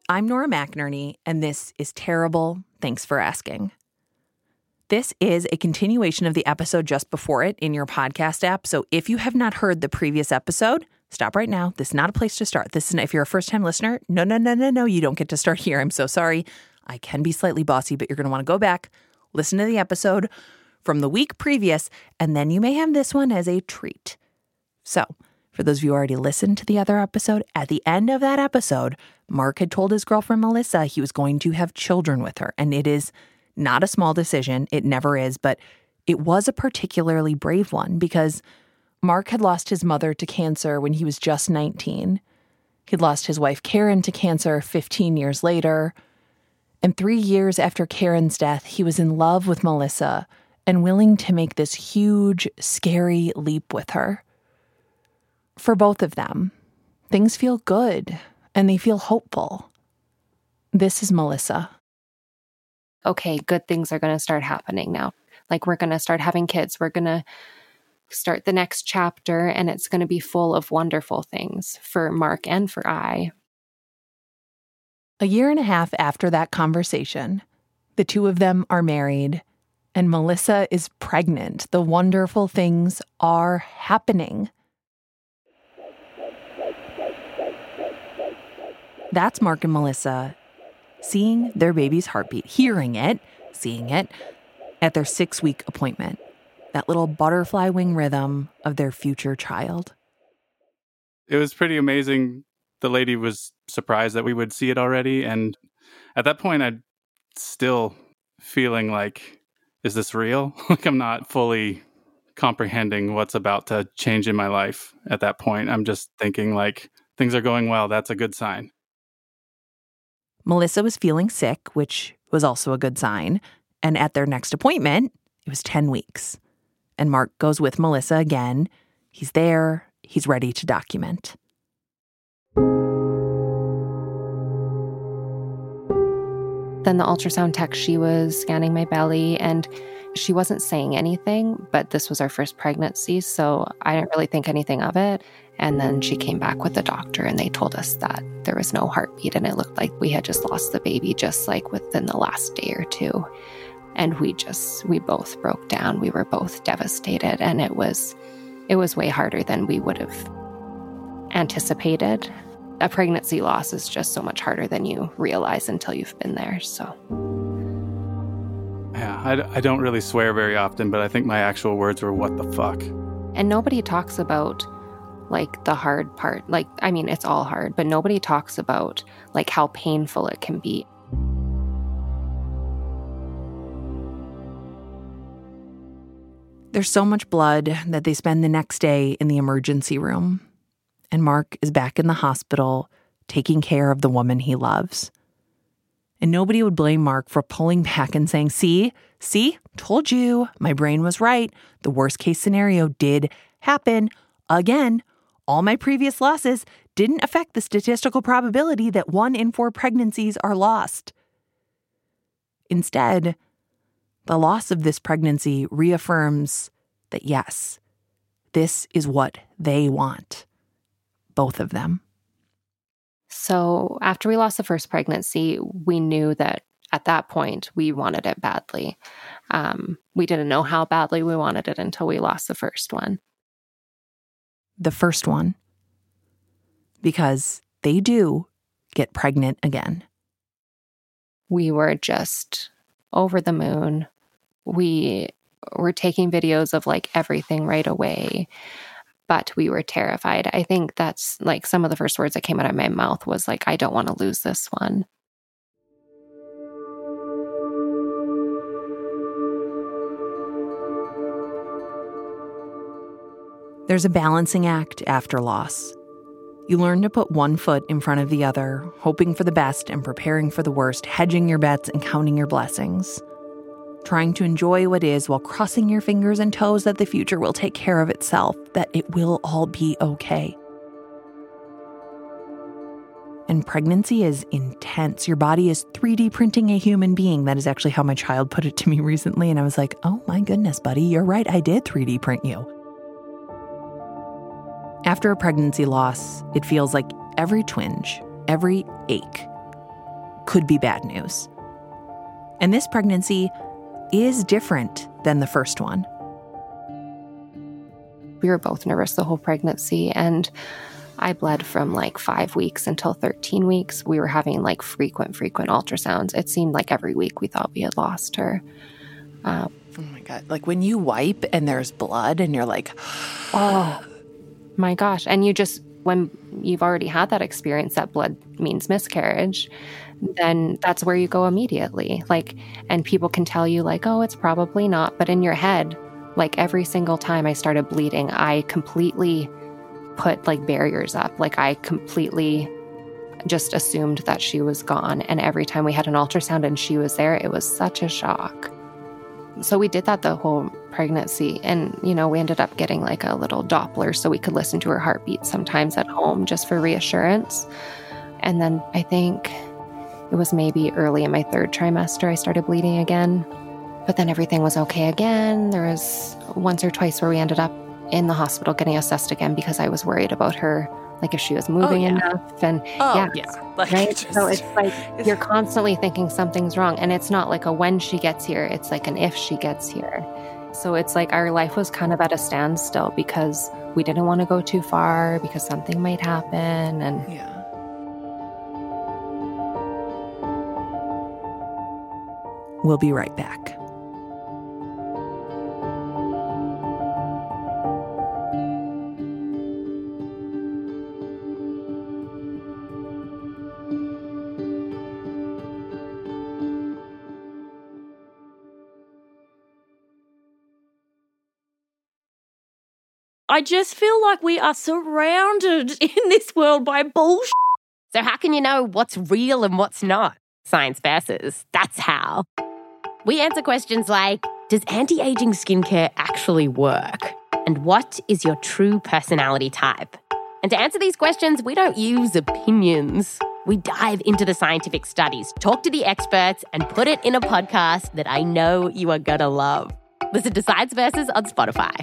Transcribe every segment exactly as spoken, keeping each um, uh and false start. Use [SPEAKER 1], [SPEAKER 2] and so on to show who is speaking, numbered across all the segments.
[SPEAKER 1] I'm Nora McInerney, and this is Terrible, Thanks for Asking. This is a continuation of the episode just before it in your podcast app, so if you have not heard the previous episode, stop right now. This is not a place to start. This is if you're a first-time listener, no, no, no, no, no, you don't get to start here. I'm so sorry. I can be slightly bossy, but you're going to want to go back, listen to the episode from the week previous, and then you may have this one as a treat. So, for those of you who already listened to the other episode, at the end of that episode, Mark had told his girlfriend Melissa he was going to have children with her, and it is not a small decision. It never is, but it was a particularly brave one because Mark had lost his mother to cancer when he was just nineteen. He'd lost his wife Karen to cancer fifteen years later. And three years after Karen's death, he was in love with Melissa and willing to make this huge, scary leap with her. For both of them, things feel good and they feel hopeful. This is Melissa.
[SPEAKER 2] Okay, good things are going to start happening now. Like, we're going to start having kids. We're going to start the next chapter, and it's going to be full of wonderful things for Mark and for I.
[SPEAKER 1] A year and a half after that conversation, the two of them are married, and Melissa is pregnant. The wonderful things are happening. That's Mark and Melissa seeing their baby's heartbeat, hearing it, seeing it at their six-week appointment. That little butterfly wing rhythm of their future child.
[SPEAKER 3] It was pretty amazing. The lady was surprised that we would see it already. And at that point, I'd still feeling like, is this real? Like, I'm not fully comprehending what's about to change in my life at that point. I'm just thinking like, things are going well. That's a good sign.
[SPEAKER 1] Melissa was feeling sick, which was also a good sign. And at their next appointment, it was ten weeks. And Mark goes with Melissa again. He's there. He's ready to document.
[SPEAKER 2] Then the ultrasound tech, she was scanning my belly and she wasn't saying anything, but this was our first pregnancy, so I didn't really think anything of it. And then she came back with the doctor and they told us that there was no heartbeat and it looked like we had just lost the baby just like within the last day or two. And we just, we both broke down. We were both devastated, and it was, it was way harder than we would have anticipated. A pregnancy loss is just so much harder than you realize until you've been there, so.
[SPEAKER 3] Yeah, I, I don't really swear very often, but I think my actual words were, what the fuck?
[SPEAKER 2] And nobody talks about, like, the hard part. Like, I mean, it's all hard, but nobody talks about, like, how painful it can be.
[SPEAKER 1] There's so much blood that they spend the next day in the emergency room. And Mark is back in the hospital taking care of the woman he loves. And nobody would blame Mark for pulling back and saying, see, see, told you, my brain was right. The worst case scenario did happen. Again, all my previous losses didn't affect the statistical probability that one in four pregnancies are lost. Instead, the loss of this pregnancy reaffirms that, yes, this is what they want. Both of them.
[SPEAKER 2] So after we lost the first pregnancy, we knew that at that point we wanted it badly. Um, we didn't know how badly we wanted it until we lost the first one.
[SPEAKER 1] The first one. Because they do get pregnant again.
[SPEAKER 2] We were just over the moon. We were taking videos of like everything right away. But we were terrified. I think that's like some of the first words that came out of my mouth was like, I don't want to lose this one.
[SPEAKER 1] There's a balancing act after loss. You learn to put one foot in front of the other, hoping for the best and preparing for the worst, hedging your bets and counting your blessings. Trying to enjoy what is while crossing your fingers and toes that the future will take care of itself, that it will all be okay. And pregnancy is intense. Your body is three D printing a human being. That is actually how my child put it to me recently. And I was like, oh my goodness, buddy, you're right. I did three D print you. After a pregnancy loss, it feels like every twinge, every ache could be bad news. And this pregnancy is different than the first one.
[SPEAKER 2] We were both nervous the whole pregnancy, and I bled from like five weeks until thirteen weeks. We were having like frequent, frequent ultrasounds. It seemed like every week we thought we had lost her. Um,
[SPEAKER 1] oh my God. Like when you wipe and there's blood and you're like,
[SPEAKER 2] oh my gosh. And you just, when you've already had that experience, that blood means miscarriage, then that's where you go immediately. Like, and people can tell you like, oh, it's probably not. But in your head, like every single time I started bleeding, I completely put like barriers up. Like I completely just assumed that she was gone. And every time we had an ultrasound and she was there, it was such a shock. So we did that the whole pregnancy. And, you know, we ended up getting like a little Doppler so we could listen to her heartbeat sometimes at home just for reassurance. And then I think it was maybe early in my third trimester, I started bleeding again. But then everything was okay again. There was once or twice where we ended up in the hospital getting assessed again because I was worried about her, like if she was moving
[SPEAKER 1] oh, yeah.
[SPEAKER 2] enough. And
[SPEAKER 1] oh,
[SPEAKER 2] yeah,
[SPEAKER 1] yeah. Like,
[SPEAKER 2] right?
[SPEAKER 1] just,
[SPEAKER 2] So it's like you're constantly thinking something's wrong. And it's not like a when she gets here, it's like an if she gets here. So it's like our life was kind of at a standstill because we didn't want to go too far because something might happen. And
[SPEAKER 1] yeah. We'll be right back.
[SPEAKER 4] I just feel like we are surrounded in this world by bullshit.
[SPEAKER 5] So how can you know what's real and what's not? Science Versus. That's how. We answer questions like, does anti-aging skincare actually work? And what is your true personality type? And to answer these questions, we don't use opinions. We dive into the scientific studies, talk to the experts, and put it in a podcast that I know you are gonna love. Listen to Science Versus on Spotify.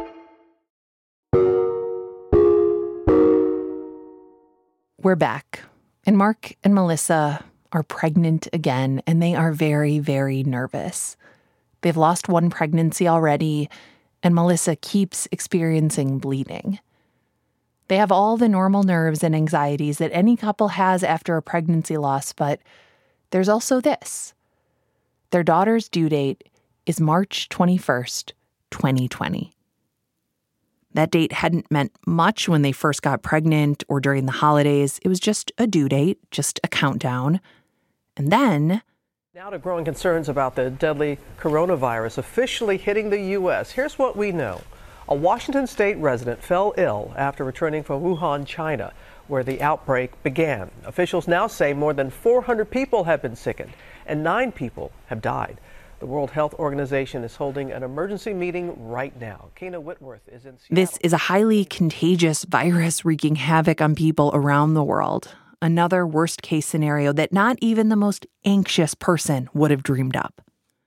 [SPEAKER 1] We're back, and Mark and Melissa are pregnant again, and they are very, very nervous. They've lost one pregnancy already, and Melissa keeps experiencing bleeding. They have all the normal nerves and anxieties that any couple has after a pregnancy loss, but there's also this. Their daughter's due date is March twenty-first, twenty twenty. That date hadn't meant much when they first got pregnant or during the holidays. It was just a due date, just a countdown. And then...
[SPEAKER 6] Now to growing concerns about the deadly coronavirus officially hitting the U S. Here's what we know. A Washington state resident fell ill after returning from Wuhan, China, where the outbreak began. Officials now say more than four hundred people have been sickened and nine people have died. The World Health Organization is holding an emergency meeting right now. Kena Whitworth is in Seattle.
[SPEAKER 1] This is a highly contagious virus wreaking havoc on people around the world. Another worst-case scenario that not even the most anxious person would have dreamed up.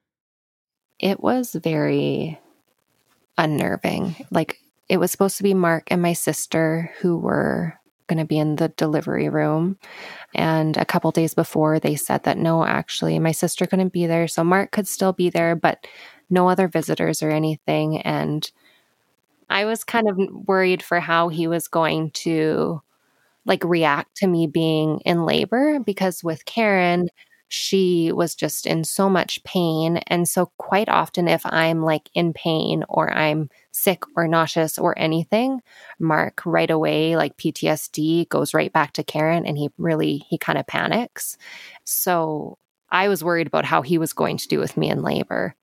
[SPEAKER 2] it was very unnerving. Like, it was supposed to be Mark and my sister who were going to be in the delivery room. And a couple days before, they said that no, actually, my sister couldn't be there. So Mark could still be there, but no other visitors or anything. And I was kind of worried for how he was going to like react to me being in labor, because with Karen, she was just in so much pain. And so quite often if I'm like in pain or I'm sick or nauseous or anything, Mark right away, like P T S D, goes right back to Karen, and he really, he kind of panics. So I was worried about how he was going to do with me in labor.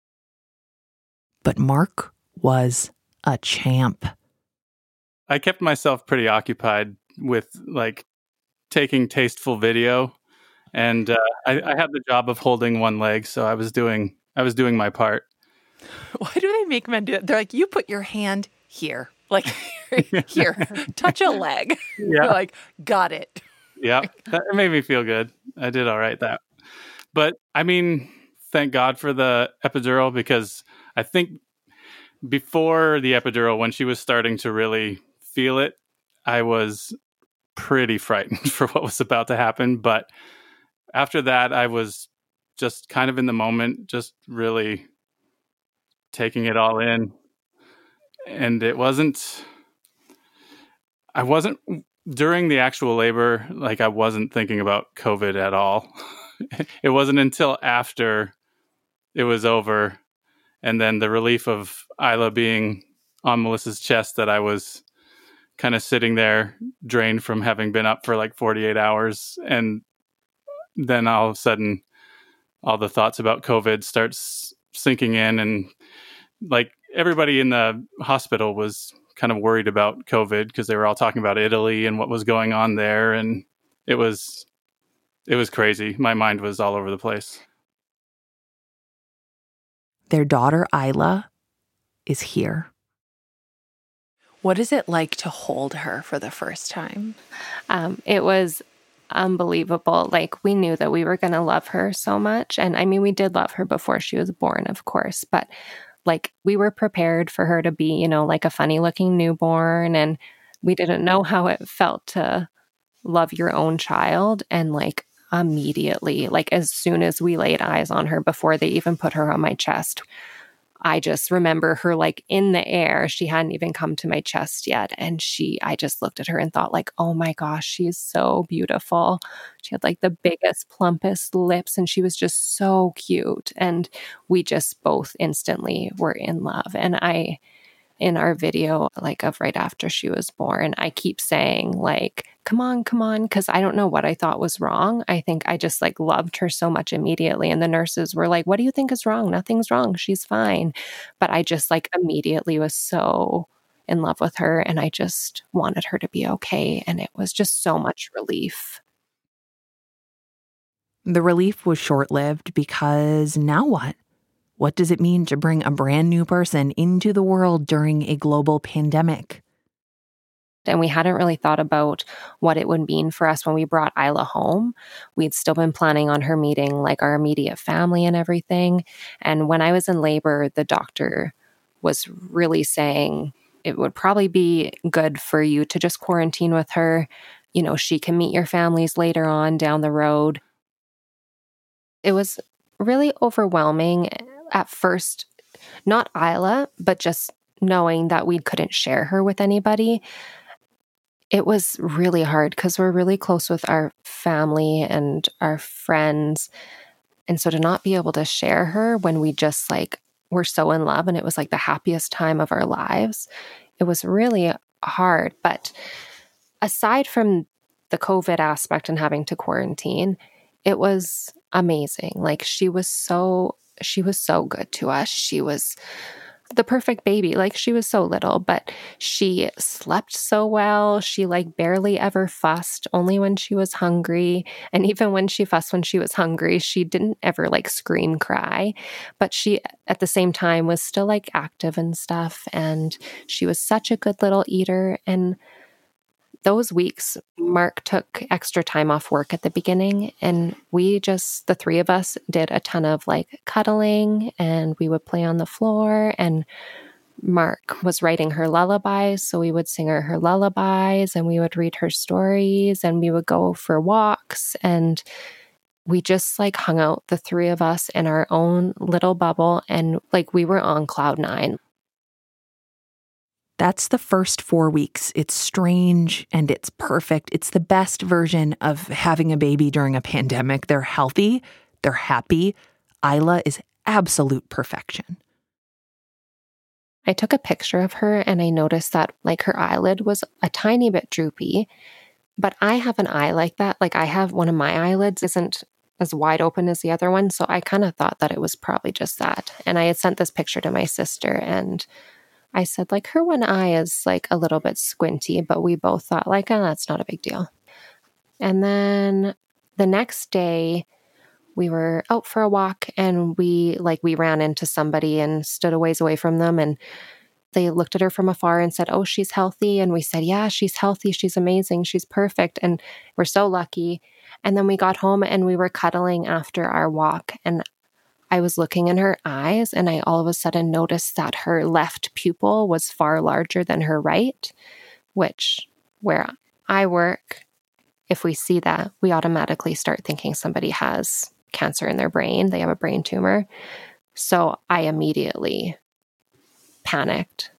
[SPEAKER 1] But Mark was a champ.
[SPEAKER 3] I kept myself pretty occupied with like taking tasteful video. And uh, I, I had the job of holding one leg, so I was doing I was doing my part.
[SPEAKER 1] Why do they make men do it? They're like, you put your hand here, like here, touch a leg.
[SPEAKER 3] Yeah.
[SPEAKER 1] You're like, got it.
[SPEAKER 3] Yeah, that made me feel good. I did all right that. But I mean, thank God for the epidural, because I think before the epidural, when she was starting to really feel it, I was pretty frightened for what was about to happen. But after that, I was just kind of in the moment, just really taking it all in. And it wasn't, I wasn't, during the actual labor, like I wasn't thinking about COVID at all. It wasn't until after it was over and then the relief of Isla being on Melissa's chest that I was kind of sitting there drained from having been up for like forty-eight hours. And then all of a sudden, all the thoughts about COVID starts sinking in. And like everybody in the hospital was kind of worried about COVID because they were all talking about Italy and what was going on there. And it was, it was crazy. My mind was all over the place.
[SPEAKER 1] Their daughter, Isla, is here. What is it like to hold her for the first time?
[SPEAKER 2] Um, it was unbelievable. Like, we knew that we were going to love her so much. And I mean, we did love her before she was born, of course, but like we were prepared for her to be, you know, like a funny looking newborn. And we didn't know how it felt to love your own child. And like immediately, like as soon as we laid eyes on her before they even put her on my chest, I just remember her like in the air. She hadn't even come to my chest yet. And she, I just looked at her and thought like, oh my gosh, she's so beautiful. She had like the biggest, plumpest lips and she was just so cute. And we just both instantly were in love. And I, in our video, like of right after she was born, I keep saying like, come on, come on. Cause I don't know what I thought was wrong. I think I just like loved her so much immediately. And the nurses were like, what do you think is wrong? Nothing's wrong. She's fine. But I just like immediately was so in love with her. And I just wanted her to be okay. And it was just so much relief.
[SPEAKER 1] The relief was short-lived because now what? What does it mean to bring a brand new person into the world during a global pandemic?
[SPEAKER 2] And we hadn't really thought about what it would mean for us when we brought Isla home. We'd still been planning on her meeting like our immediate family and everything. And when I was in labor, the doctor was really saying it would probably be good for you to just quarantine with her. You know, she can meet your families later on down the road. It was really overwhelming at first, not Isla, but just knowing that we couldn't share her with anybody. It was really hard because we're really close with our family and our friends. And so to not be able to share her when we just like were so in love and it was like the happiest time of our lives, it was really hard. But aside from the COVID aspect and having to quarantine, it was amazing. Like she was so, she was so good to us. She was the perfect baby. Like she was so little, but she slept so well. She like barely ever fussed, only when she was hungry. And even when she fussed when she was hungry, she didn't ever like scream, cry. But she at the same time was still like active and stuff. And she was such a good little eater. And those weeks, Mark took extra time off work at the beginning, and we just, the three of us, did a ton of like cuddling, and we would play on the floor, and Mark was writing her lullabies, so we would sing her her lullabies, and we would read her stories, and we would go for walks, and we just like hung out, the three of us, in our own little bubble, and like we were on cloud nine.
[SPEAKER 1] That's the first four weeks. It's strange and it's perfect. It's the best version of having a baby during a pandemic. They're healthy. They're happy. Isla is absolute perfection.
[SPEAKER 2] I took a picture of her and I noticed that like her eyelid was a tiny bit droopy, but I have an eye like that. Like I have one of my eyelids isn't as wide open as the other one. So I kind of thought that it was probably just that. And I had sent this picture to my sister and I said, like, her one eye is, like, a little bit squinty, but we both thought, like, oh, that's not a big deal. And then the next day, we were out for a walk, and we, like, we ran into somebody and stood a ways away from them, and they looked at her from afar and said, oh, she's healthy. And we said, yeah, she's healthy. She's amazing. She's perfect. And we're so lucky. And then we got home, and we were cuddling after our walk, and I was looking in her eyes and I all of a sudden noticed that her left pupil was far larger than her right, which where I work, if if we see that, we automatically start thinking somebody has cancer in their brain. They have a brain tumor. So I immediately panicked.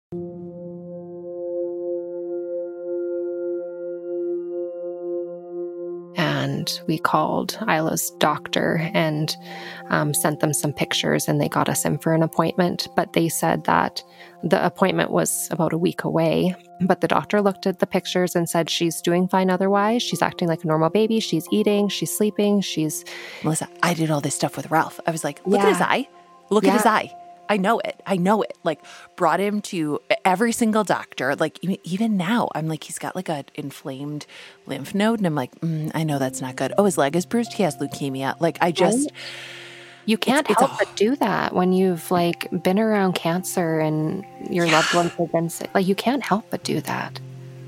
[SPEAKER 2] And we called Isla's doctor and um, sent them some pictures, and they got us in for an appointment. But they said that the appointment was about a week away. But the doctor looked at the pictures and said she's doing fine otherwise. She's acting like a normal baby. She's eating. She's sleeping. She's...
[SPEAKER 1] Melissa, I did all this stuff with Ralph. I was like, look
[SPEAKER 2] Yeah.
[SPEAKER 1] at his eye. Look
[SPEAKER 2] Yeah.
[SPEAKER 1] at his eye. I know it. I know it. Like, brought him to every single doctor. Like, e- even now, I'm like, he's got like an inflamed lymph node. And I'm like, mm, I know that's not good. Oh, his leg is bruised. He has leukemia. Like, I just...
[SPEAKER 2] You can't
[SPEAKER 1] it's
[SPEAKER 2] help
[SPEAKER 1] a-
[SPEAKER 2] but do that when you've like been around cancer and your loved ones have been sick. Like, you can't help but do that.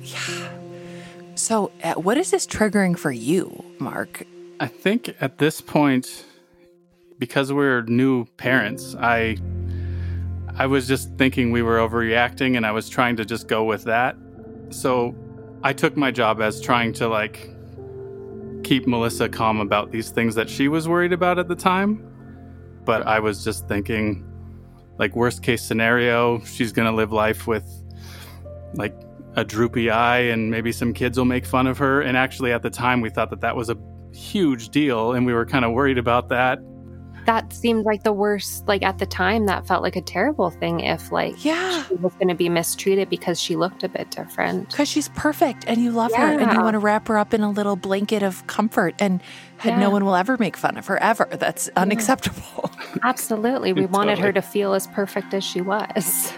[SPEAKER 1] So, uh, what is this triggering for you, Mark?
[SPEAKER 3] I think at this point, because we're new parents, I I was just thinking we were overreacting, and I was trying to just go with that. So I took my job as trying to like keep Melissa calm about these things that she was worried about at the time. But I was just thinking, like, worst case scenario, she's going to live life with like a droopy eye, and maybe some kids will make fun of her. And actually at the time we thought that that was a huge deal, and we were kind of worried about that.
[SPEAKER 2] That seemed like the worst, like at the time, that felt like a terrible thing if like
[SPEAKER 1] Yeah.
[SPEAKER 2] she was going to be mistreated because she looked a bit different.
[SPEAKER 1] Because she's perfect and you love her and you
[SPEAKER 2] Yeah.
[SPEAKER 1] want to wrap her up in a little blanket of comfort, and
[SPEAKER 2] Yeah.
[SPEAKER 1] no one will ever make fun of her ever. That's unacceptable.
[SPEAKER 2] Absolutely. We wanted her
[SPEAKER 3] Totally.
[SPEAKER 2] to feel as perfect as she was.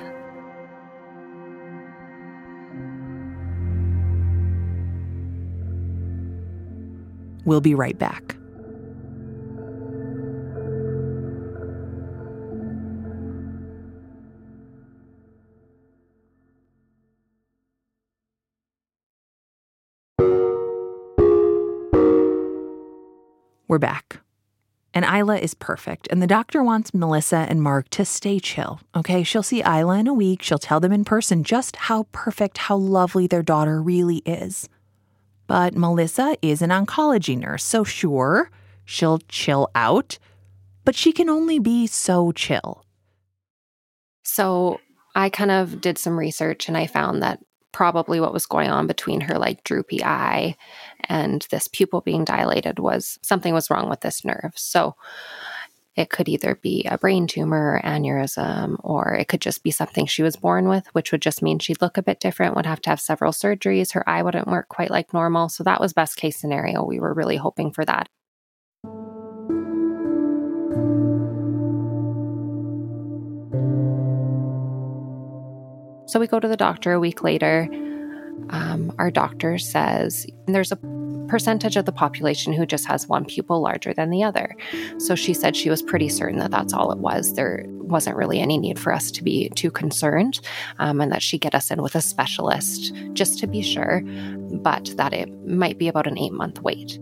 [SPEAKER 1] We'll be right back. We're back. And Isla is perfect. And the doctor wants Melissa and Mark to stay chill. Okay, she'll see Isla in a week. She'll tell them in person just how perfect, how lovely their daughter really is. But Melissa is an oncology nurse, so sure, she'll chill out. But she can only be so chill.
[SPEAKER 2] So I kind of did some research and I found that probably what was going on between her like droopy eye and this pupil being dilated was something was wrong with this nerve. So it could either be a brain tumor, aneurysm, or it could just be something she was born with, which would just mean she'd look a bit different, would have to have several surgeries. Her eye wouldn't work quite like normal. So that was best case scenario. We were really hoping for that. So we go to the doctor a week later. Um, our doctor says there's a percentage of the population who just has one pupil larger than the other. So she said she was pretty certain that that's all it was. There wasn't really any need for us to be too concerned, um, and that she'd get us in with a specialist just to be sure, but that it might be about an eight-month wait.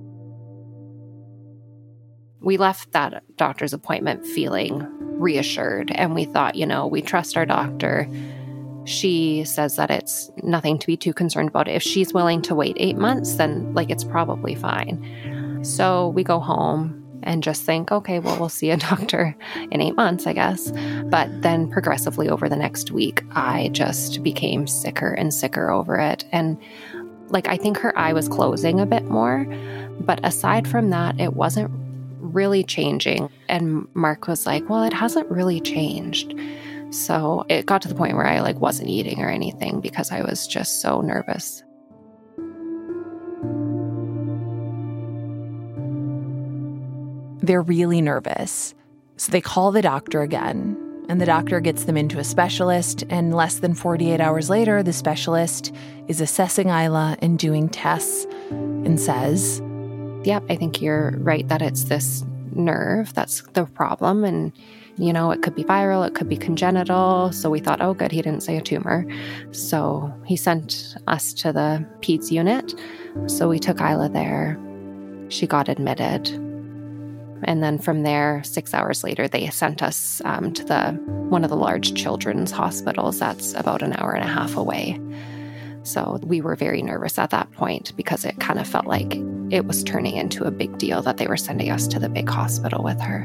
[SPEAKER 2] We left that doctor's appointment feeling reassured, and we thought, you know, we trust our doctor. She says that it's nothing to be too concerned about. If she's willing to wait eight months, then like it's probably fine. So we go home and just think, okay, well, we'll see a doctor in eight months, I guess. But then progressively over the next week, I just became sicker and sicker over it. And like, I think her eye was closing a bit more. But aside from that, it wasn't really changing. And Mark was like, well, it hasn't really changed. So it got to the point where I like wasn't eating or anything because I was just so nervous.
[SPEAKER 1] They're really nervous. So they call the doctor again, and the doctor gets them into a specialist, and less than forty-eight hours later, the specialist is assessing Isla and doing tests and says,
[SPEAKER 2] Yep, I think you're right that it's this nerve that's the problem. And, you know, it could be viral, it could be congenital. So we thought, oh, good, he didn't say a tumor. So he sent us to the peds unit. So we took Isla there. She got admitted. And then from there, six hours later, they sent us um, to the one of the large children's hospitals that's about an hour and a half away. So we were very nervous at that point because it kind of felt like it was turning into a big deal that they were sending us to the big hospital with her.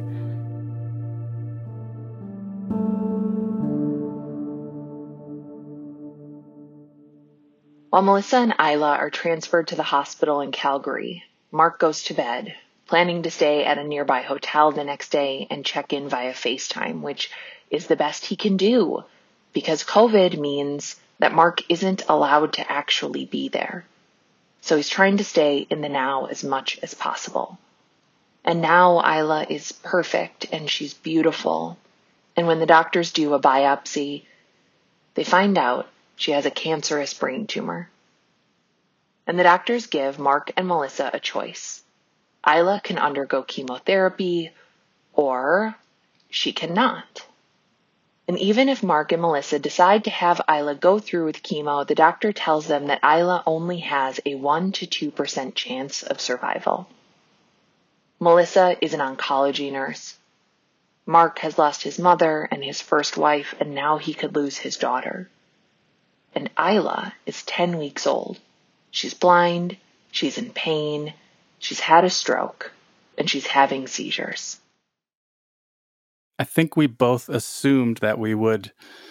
[SPEAKER 1] While Melissa and Isla are transferred to the hospital in Calgary, Mark goes to bed, planning to stay at a nearby hotel the next day and check in via FaceTime, which is the best he can do because COVID means that Mark isn't allowed to actually be there. So he's trying to stay in the now as much as possible. And now Isla is perfect and she's beautiful. And when the doctors do a biopsy, they find out she has a cancerous brain tumor. And the doctors give Mark and Melissa a choice. Isla can undergo chemotherapy, or she cannot. And even if Mark and Melissa decide to have Isla go through with chemo, the doctor tells them that Isla only has a one to two percent chance of survival. Melissa is an oncology nurse. Mark has lost his mother and his first wife, and now he could lose his daughter. And Isla is ten weeks old. She's blind, she's in pain, she's had a stroke, and she's having seizures.
[SPEAKER 3] I think we both assumed that we would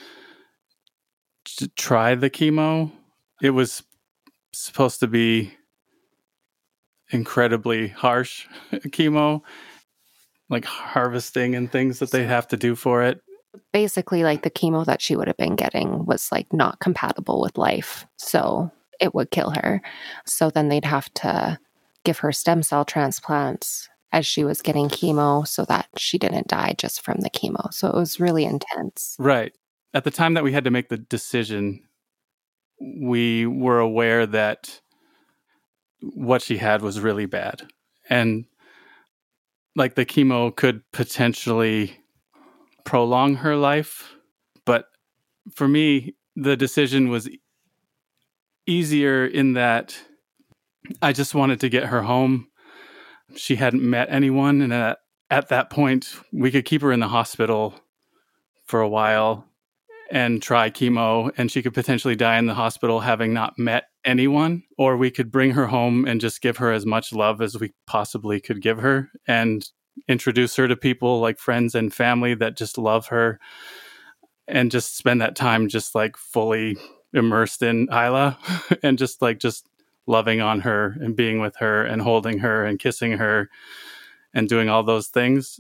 [SPEAKER 3] t- try the chemo. It was supposed to be incredibly harsh chemo, like harvesting and things that they have to do for it.
[SPEAKER 2] Basically, like the chemo that she would have been getting was like not compatible with life. So it would kill her. So then they'd have to give her stem cell transplants as she was getting chemo so that she didn't die just from the chemo. So it was really intense.
[SPEAKER 3] Right. At the time that we had to make the decision, we were aware that what she had was really bad. And like the chemo could potentially prolong her life. But for me, the decision was easier in that I just wanted to get her home. She hadn't met anyone. And at, at that point, we could keep her in the hospital for a while and try chemo, and she could potentially die in the hospital having not met anyone. Or we could bring her home and just give her as much love as we possibly could give her and introduce her to people like friends and family that just love her, and just spend that time just like fully immersed in Isla and just like just loving on her and being with her and holding her and kissing her and doing all those things.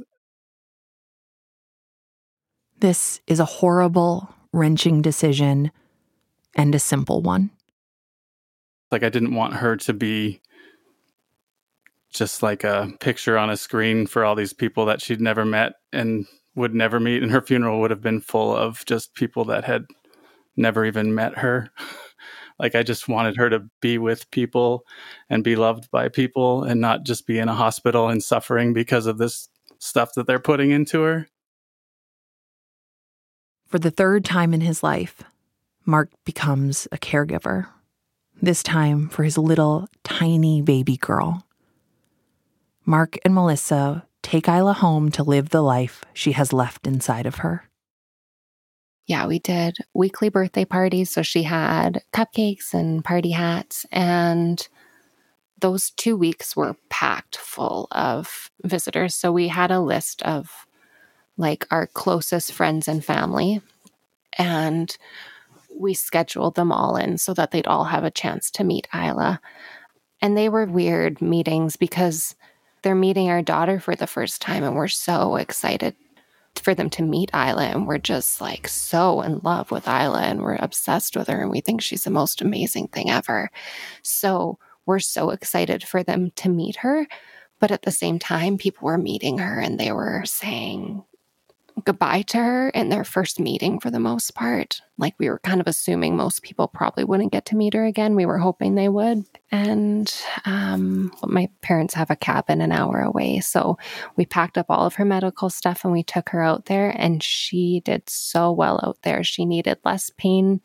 [SPEAKER 1] This is a horrible, wrenching decision and a simple one.
[SPEAKER 3] Like I didn't want her to be just like a picture on a screen for all these people that she'd never met and would never meet. And her funeral would have been full of just people that had never even met her. Like I just wanted her to be with people and be loved by people and not just be in a hospital and suffering because of this stuff that they're putting into her.
[SPEAKER 1] For the third time in his life, Mark becomes a caregiver, this time for his little tiny baby girl. Mark and Melissa take Isla home to live the life she has left inside of her.
[SPEAKER 2] Yeah, we did weekly birthday parties. So she had cupcakes and party hats. And those two weeks were packed full of visitors. So we had a list of like our closest friends and family. And we scheduled them all in so that they'd all have a chance to meet Isla. And they were weird meetings because they're meeting our daughter for the first time. And we're so excited for them to meet Isla, and we're just like so in love with Isla, and we're obsessed with her, and we think she's the most amazing thing ever. So we're so excited for them to meet her, but at the same time, people were meeting her and they were saying goodbye to her in their first meeting for the most part. Like we were kind of assuming most people probably wouldn't get to meet her again. We were hoping they would. And um, my parents have a cabin an hour away. So we packed up all of her medical stuff and we took her out there, and she did so well out there. She needed less pain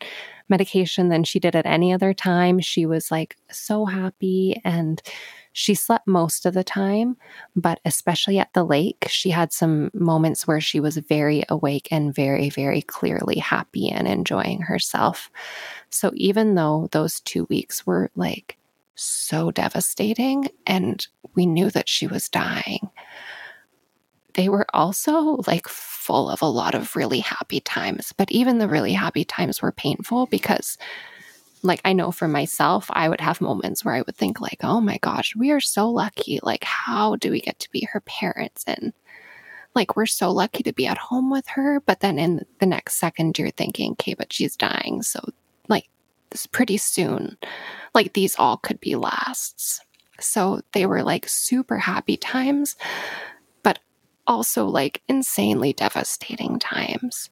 [SPEAKER 2] medication than she did at any other time. She was like so happy, and she slept most of the time, but especially at the lake, she had some moments where she was very awake and very, very clearly happy and enjoying herself. So even though those two weeks were like so devastating and we knew that she was dying, they were also like full of a lot of really happy times. But even the really happy times were painful because, like, I know for myself, I would have moments where I would think like, oh my gosh, we are so lucky. Like, how do we get to be her parents? And like, we're so lucky to be at home with her. But then in the next second, you're thinking, okay, but she's dying. So like, this pretty soon, like these all could be lasts. So they were like super happy times, but also like insanely devastating times.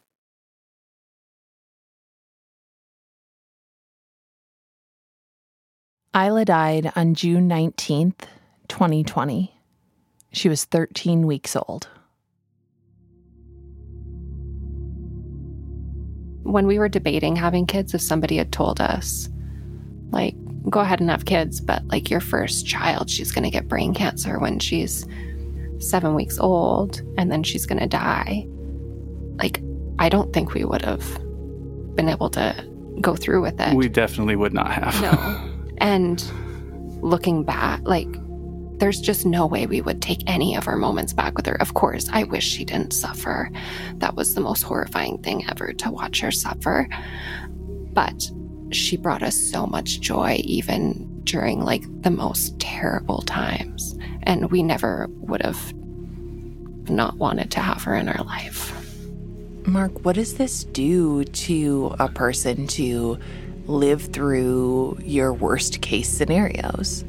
[SPEAKER 1] Isla died on June nineteenth, twenty twenty. She was thirteen weeks old.
[SPEAKER 2] When we were debating having kids, if somebody had told us, like, go ahead and have kids, but like your first child, she's going to get brain cancer when she's seven weeks old, and then she's going to die. Like, I don't think we would have been able to go through with it.
[SPEAKER 3] We definitely would not have.
[SPEAKER 2] No. And looking back, like, there's just no way we would take any of our moments back with her. Of course, I wish she didn't suffer. That was the most horrifying thing ever, to watch her suffer. But she brought us so much joy, even during like the most terrible times. And we never would have not wanted to have her in our life.
[SPEAKER 1] Mark, what does this do to a person to live through your worst case scenarios?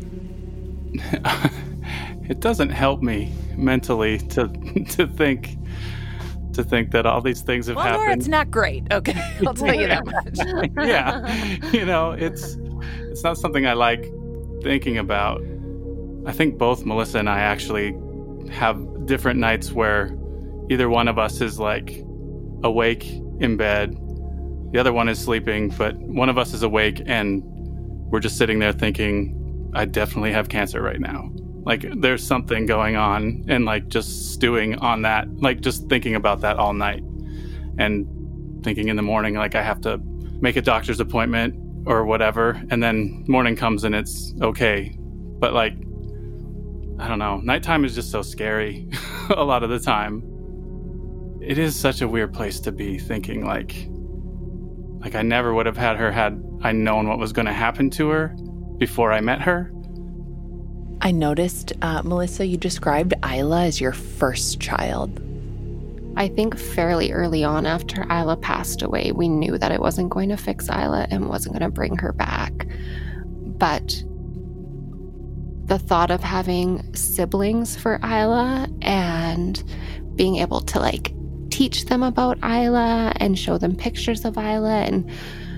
[SPEAKER 3] It doesn't help me mentally to to think to think that all these things have
[SPEAKER 1] well,
[SPEAKER 3] happened.
[SPEAKER 1] Laura, it's not great. Okay, I'll tell you that much.
[SPEAKER 3] Yeah, you know, it's it's not something I like thinking about. I think both Melissa and I actually have different nights where either one of us is like awake in bed, the other one is sleeping, but one of us is awake and we're just sitting there thinking, I definitely have cancer right now. Like, there's something going on, and like just stewing on that, like just thinking about that all night and thinking in the morning, like I have to make a doctor's appointment or whatever. And then morning comes and it's okay. But like, I don't know, nighttime is just so scary a lot of the time. It is such a weird place to be, thinking like, like I never would have had her had I known what was going to happen to her before I met her.
[SPEAKER 1] I noticed, uh, Melissa, you described Isla as your first child.
[SPEAKER 2] I think fairly early on after Isla passed away, we knew that it wasn't going to fix Isla and wasn't going to bring her back. But the thought of having siblings for Isla and being able to like teach them about Isla and show them pictures of Isla, and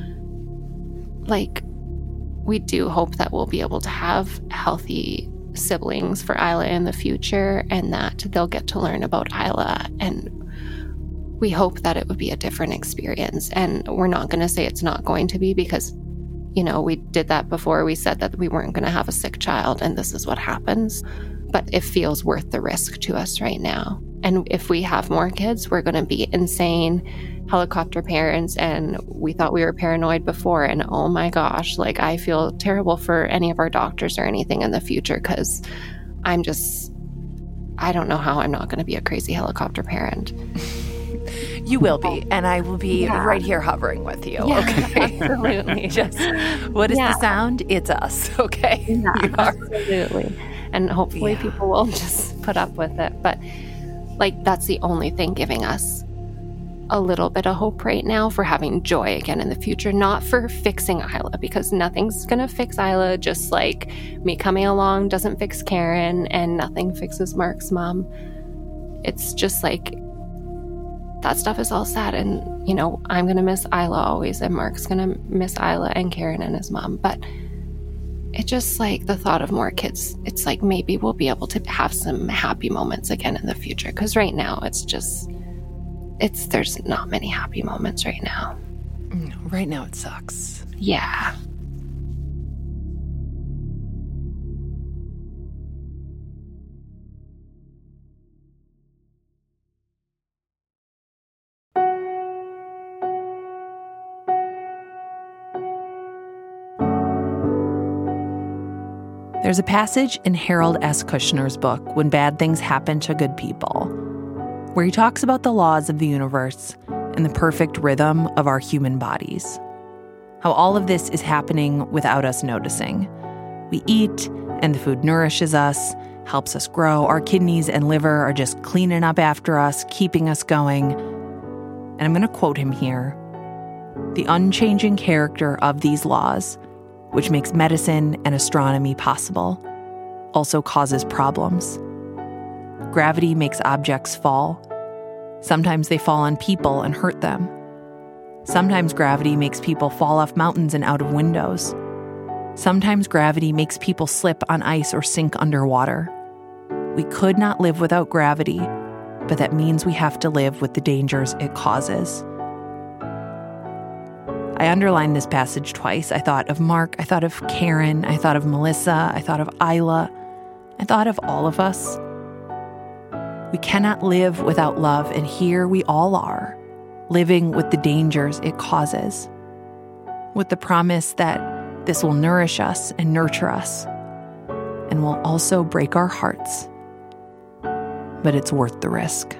[SPEAKER 2] like, we do hope that we'll be able to have healthy siblings for Isla in the future, and that they'll get to learn about Isla. And we hope that it would be a different experience. And we're not going to say it's not going to be, because, you know, we did that before. We said that we weren't going to have a sick child, and this is what happens. But it feels worth the risk to us right now. And if we have more kids, we're going to be insane helicopter parents, and we thought we were paranoid before, and oh my gosh, like, I feel terrible for any of our doctors or anything in the future, because I'm just, I don't know how I'm not going to be a crazy helicopter parent.
[SPEAKER 1] You will be, and I will be
[SPEAKER 2] yeah.
[SPEAKER 1] right here hovering with you.
[SPEAKER 2] Yeah,
[SPEAKER 1] okay,
[SPEAKER 2] absolutely.
[SPEAKER 1] Just, what is
[SPEAKER 2] yeah.
[SPEAKER 1] the sound? It's us. Okay,
[SPEAKER 2] yeah, absolutely. And hopefully
[SPEAKER 1] yeah.
[SPEAKER 2] people will just put up with it. But like, that's the only thing giving us a little bit of hope right now for having joy again in the future, not for fixing Isla, because nothing's going to fix Isla, just like me coming along doesn't fix Karen, and nothing fixes Mark's mom. It's just like, that stuff is all sad, and, you know, I'm going to miss Isla always, and Mark's going to miss Isla and Karen and his mom, but it just, like, the thought of more kids, it's like maybe we'll be able to have some happy moments again in the future, because right now it's just... It's there's not many happy moments right now.
[SPEAKER 1] Right now it sucks.
[SPEAKER 2] Yeah.
[SPEAKER 1] There's a passage in Harold S. Kushner's book, When Bad Things Happen to Good People, where he talks about the laws of the universe and the perfect rhythm of our human bodies. How all of this is happening without us noticing. We eat, and the food nourishes us, helps us grow. Our kidneys and liver are just cleaning up after us, keeping us going. And I'm going to quote him here. The unchanging character of these laws, which makes medicine and astronomy possible, also causes problems. Gravity makes objects fall. Sometimes they fall on people and hurt them. Sometimes gravity makes people fall off mountains and out of windows. Sometimes gravity makes people slip on ice or sink underwater. We could not live without gravity, but that means we have to live with the dangers it causes. I underlined this passage twice. I thought of Mark, I thought of Karen, I thought of Melissa, I thought of Isla, I thought of all of us. We cannot live without love, and here we all are, living with the dangers it causes, with the promise that this will nourish us and nurture us, and will also break our hearts. But it's worth the risk.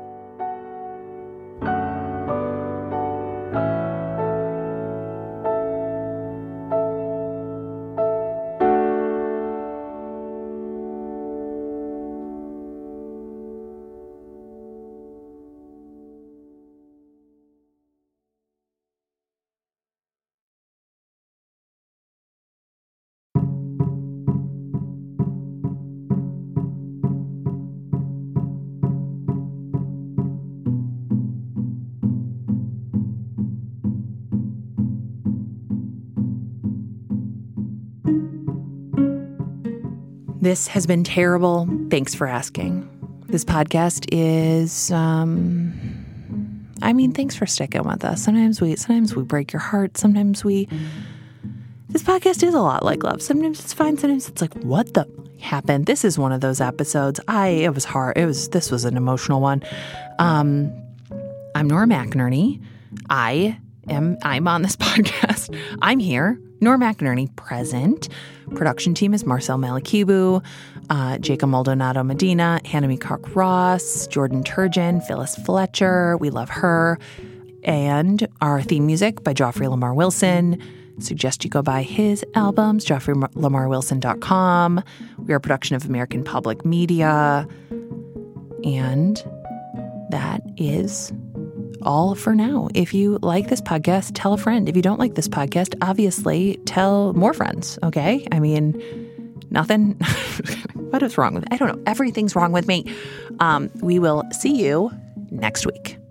[SPEAKER 1] This has been terrible. Thanks for asking. This podcast is, um, I mean, thanks for sticking with us. Sometimes we, sometimes we break your heart. Sometimes we, this podcast is a lot like love. Sometimes it's fine. Sometimes it's like, what the happened? This is one of those episodes. I, it was hard. It was, this was an emotional one. Um, I'm Nora McInerney. I am, I'm on this podcast. I'm here. Nora McInerney, present. Production team is Marcel Malakibu, uh, Jacob Maldonado Medina, Hannah Meecock Ross, Jordan Turgeon, Phyllis Fletcher. We love her. And our theme music by Joffrey Lamar Wilson. Suggest you go buy his albums, joffrey lamar wilson dot com. We are a production of American Public Media. And that is all for now. If you like this podcast, tell a friend. If you don't like this podcast, obviously tell more friends, okay? I mean, nothing. What is wrong with me? I don't know. Everything's wrong with me. Um, we will see you next week.